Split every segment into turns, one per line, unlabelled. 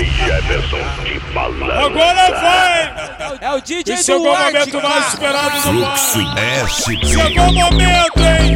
Jefferson de balança.
Agora vai!
É o DJ
E chegou o
Duarte,
momento mais esperado do
Fluxo
mundo.
SP.
Chegou o momento, hein?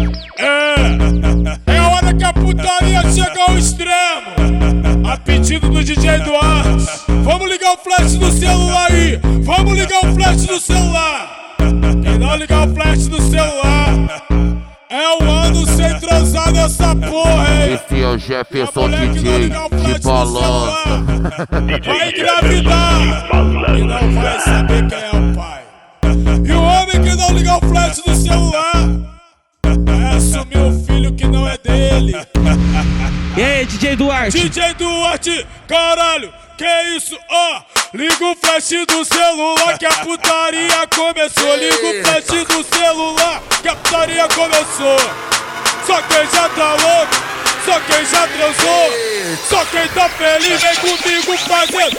É a hora que a putaria chega ao extremo. A pedido do DJ Duarte. Vamos ligar o flash do celular aí. Vamos ligar o flash do celular. Quem não ligar o flash do celular é um ano sem transar nessa porra, hein?
Esse é o Jefferson DJ de balança.
Vai engravidar e não vai saber quem é o pai. E o homem que não ligar o flash do celular vai assumir o filho que não é dele.
E aí, DJ Duarte?
DJ Duarte, caralho, que isso, ó. Liga o flash do celular que a putaria começou. Liga o flash do celular que a putaria começou. Só quem já tá louco, só quem já transou, só quem tá feliz vem comigo fazendo.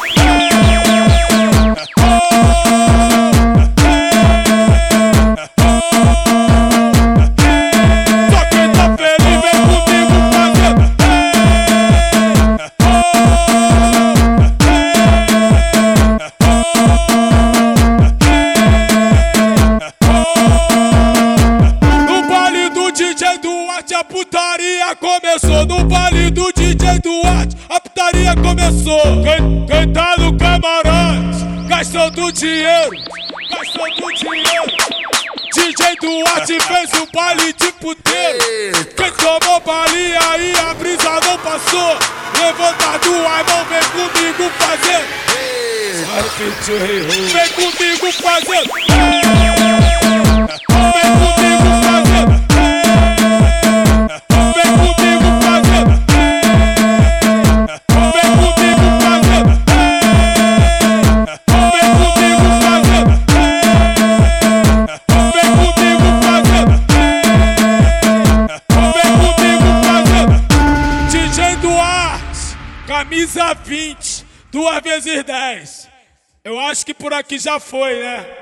Só quem tá feliz vem comigo fazendo. No baile do DJ Duarte a putaria começou. No baile do DJ Duarte a putaria começou. Quem tá no camarote gastando dinheiro, gastando dinheiro. DJ Duarte fez um baile de puteiro. Quem tomou balinha aí a brisa não passou. Levanta duas mãos, vem comigo fazendo. Vem comigo fazendo. Vem comigo fazendo. Vem comigo fazendo. Vem comigo fazendo. Vem comigo fazendo. Vem comigo fazendo. Vem comigo fazendo. DJ Duarte, camisa 20, 2 vezes 10. Eu acho que por aqui já foi, né?